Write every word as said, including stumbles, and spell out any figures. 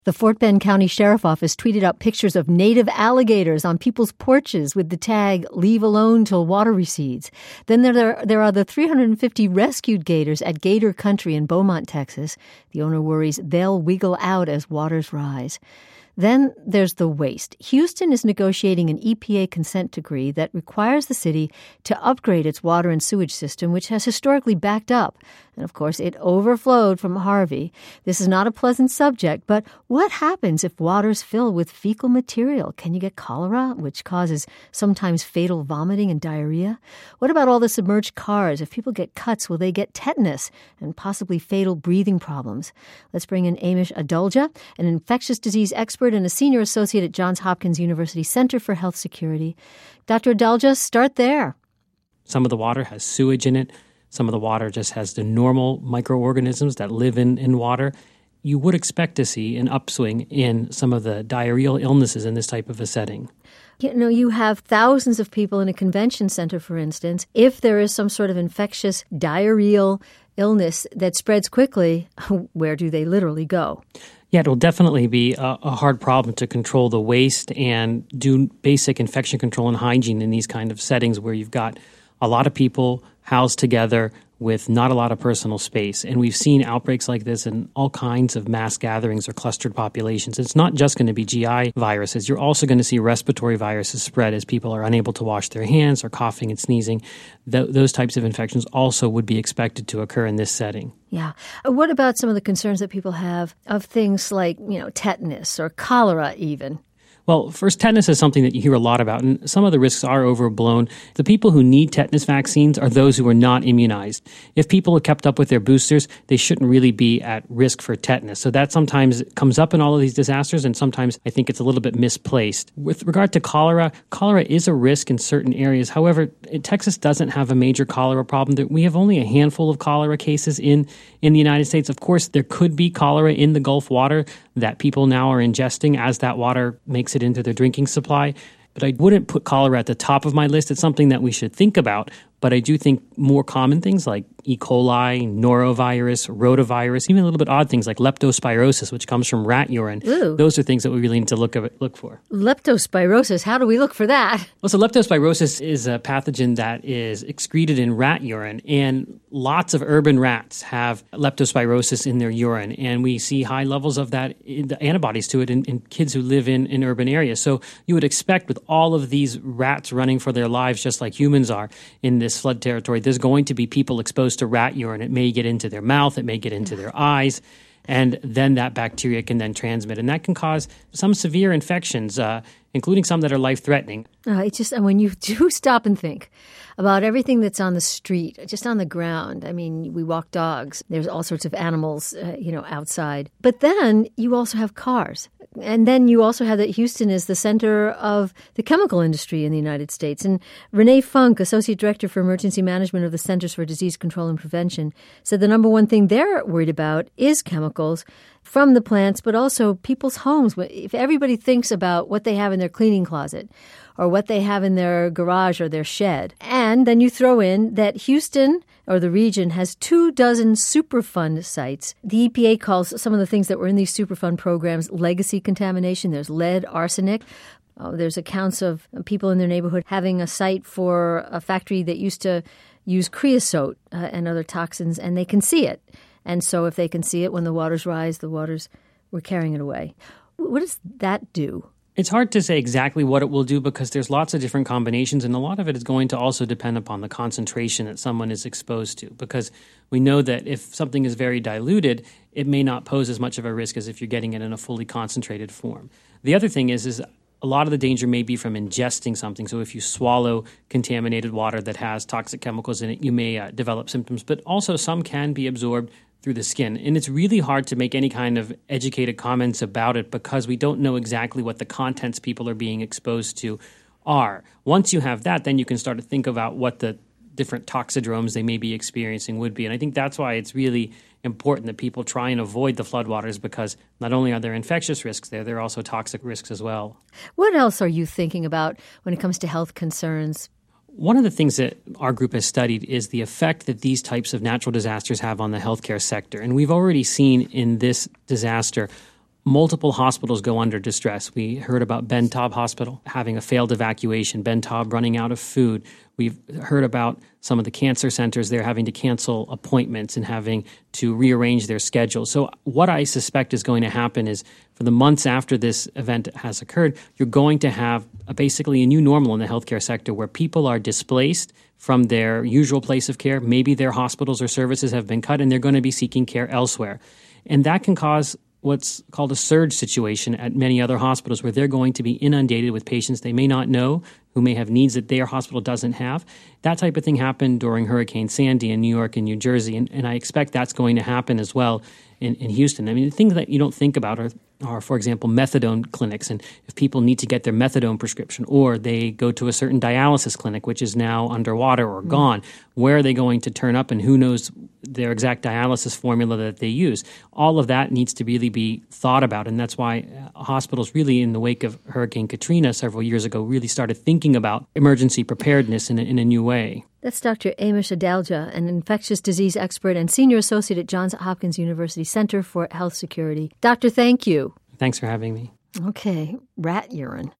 The Fort Bend County Sheriff Office tweeted out pictures of native alligators on people's porches with the tag, "Leave alone till water recedes." Then there, there are the three hundred fifty rescued gators at Gator Country in Beaumont, Texas. The owner worries they'll wiggle out as waters rise. Then there's the waste. Houston is negotiating an E P A consent decree that requires the city to upgrade its water and sewage system, which has historically backed up. And, of course, it overflowed from Harvey. This is not a pleasant subject, but what happens if waters fill with fecal material? Can you get cholera, which causes sometimes fatal vomiting and diarrhea? What about all the submerged cars? If people get cuts, will they get tetanus and possibly fatal breathing problems? Let's bring in Amish Adulja, an infectious disease expert and a senior associate at Johns Hopkins University Center for Health Security. Doctor Adulja, start there. Some of the water has sewage in it. Some of the water just has the normal microorganisms that live in, in water. You would expect to see an upswing in some of the diarrheal illnesses in this type of a setting. You know, you have thousands of people in a convention center, for instance. If there is some sort of infectious diarrheal illness that spreads quickly, where do they literally go? Yeah, it will definitely be a, a hard problem to control the waste and do basic infection control and hygiene in these kind of settings where you've got a lot of people housed together with not a lot of personal space. And we've seen outbreaks like this in all kinds of mass gatherings or clustered populations. It's not just going to be G I viruses. You're also going to see respiratory viruses spread as people are unable to wash their hands or coughing and sneezing. Th- those types of infections also would be expected to occur in this setting. Yeah. What about some of the concerns that people have of things like, you know, tetanus or cholera even? Well, first, tetanus is something that you hear a lot about, and some of the risks are overblown. The people who need tetanus vaccines are those who are not immunized. If people have kept up with their boosters, they shouldn't really be at risk for tetanus. So that sometimes comes up in all of these disasters, and sometimes I think it's a little bit misplaced. With regard to cholera, cholera is a risk in certain areas. However, Texas doesn't have a major cholera problem. We have only a handful of cholera cases in, in the United States. Of course, there could be cholera in the Gulf water that people now are ingesting as that water makes it into their drinking supply. But I wouldn't put cholera at the top of my list. It's something that we should think about. But I do think more common things like E. coli, norovirus, rotavirus, even a little bit odd things like leptospirosis, which comes from rat urine. Ooh. Those are things that we really need to look at, look for. Leptospirosis, how do we look for that? Well, so leptospirosis is a pathogen that is excreted in rat urine, and lots of urban rats have leptospirosis in their urine, and we see high levels of that, the antibodies to it in, in kids who live in, in urban areas. So you would expect with all of these rats running for their lives just like humans are in this flood territory, there's going to be people exposed to rat urine. It may get into their mouth, it may get into their eyes, and then that bacteria can then transmit. And that can cause some severe infections, uh, including some that are life-threatening. Uh, it's just, and when you do stop and think about everything that's on the street, just on the ground. I mean, we walk dogs. There's all sorts of animals, uh, you know, outside. But then you also have cars. And then you also have that Houston is the center of the chemical industry in the United States. And Renee Funk, Associate Director for Emergency Management of the Centers for Disease Control and Prevention, said the number one thing they're worried about is chemicals from the plants, but also people's homes. If everybody thinks about what they have in their cleaning closet or what they have in their garage or their shed, and then you throw in that Houston or the region has two dozen Superfund sites. The E P A calls some of the things that were in these Superfund programs legacy contamination. There's lead, arsenic. Oh, there's accounts of people in their neighborhood having a site for a factory that used to use creosote uh, and other toxins, and they can see it. And so if they can see it when the waters rise, the waters, we're carrying it away. What does that do? It's hard to say exactly what it will do because there's lots of different combinations, and a lot of it is going to also depend upon the concentration that someone is exposed to, because we know that if something is very diluted, it may not pose as much of a risk as if you're getting it in a fully concentrated form. The other thing is, is a lot of the danger may be from ingesting something. So if you swallow contaminated water that has toxic chemicals in it, you may uh, develop symptoms, but also some can be absorbed through the skin. And it's really hard to make any kind of educated comments about it because we don't know exactly what the contents people are being exposed to are. Once you have that, then you can start to think about what the different toxidromes they may be experiencing would be. And I think that's why it's really important that people try and avoid the floodwaters, because not only are there infectious risks there, there are also toxic risks as well. What else are you thinking about when it comes to health concerns? One of the things that our group has studied is the effect that these types of natural disasters have on the healthcare sector. And we've already seen in this disaster multiple hospitals go under distress. We heard about Ben Taub Hospital having a failed evacuation, Ben Taub running out of food. We've heard about some of the cancer centers there having to cancel appointments and having to rearrange their schedules. So what I suspect is going to happen is for the months after this event has occurred, you're going to have a, basically a new normal in the healthcare sector where people are displaced from their usual place of care. Maybe their hospitals or services have been cut and they're going to be seeking care elsewhere. And that can cause what's called a surge situation at many other hospitals where they're going to be inundated with patients they may not know, who may have needs that their hospital doesn't have. That type of thing happened during Hurricane Sandy in New York and New Jersey, and, and I expect that's going to happen as well in, in Houston. I mean, the things that you don't think about are, are, for example, methadone clinics, and if people need to get their methadone prescription, or they go to a certain dialysis clinic, which is now underwater or mm. gone, where are they going to turn up, and who knows their exact dialysis formula that they use? All of that needs to really be thought about, and that's why hospitals really, in the wake of Hurricane Katrina several years ago, really started thinking about emergency preparedness in a, in a new way. That's Doctor Amish Adalja, an infectious disease expert and senior associate at Johns Hopkins University Center for Health Security. Doctor, thank you. Thanks for having me. Okay, rat urine.